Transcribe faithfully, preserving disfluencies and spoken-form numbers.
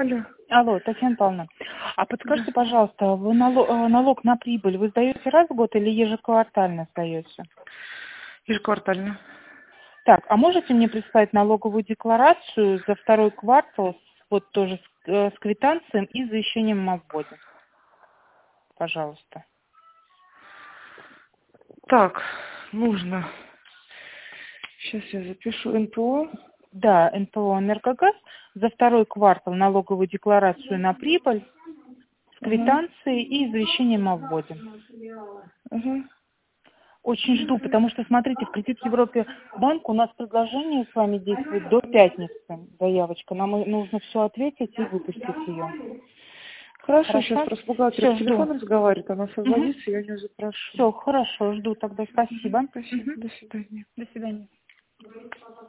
Алло. Алло, Татьяна Павловна, а подскажите, пожалуйста, вы налог, налог на прибыль вы сдаете раз в год или ежеквартально сдаете? Ежеквартально. Так, а можете мне представить налоговую декларацию за второй квартал, вот тоже с, э, с квитанцией и завещанием о вводе? Пожалуйста. Так, нужно. Сейчас я запишу эн пэ о. Да, эн пэ о «Энергогаз» за второй квартал налоговую декларацию на прибыль с квитанцией и завещанием о вводе. Угу. Очень жду, потому что, смотрите, в Кредит Европе банк у нас предложение с вами действует до пятницы, заявочка. Нам и нужно все ответить и выпустить ее. Хорошо, Хорошо? сейчас просто бухгалтер Все, по жду. телефону разговаривает, она Угу. освободится, я у нее запрошу. Все, хорошо, жду тогда. Спасибо. Спасибо, Угу. до свидания. До свидания.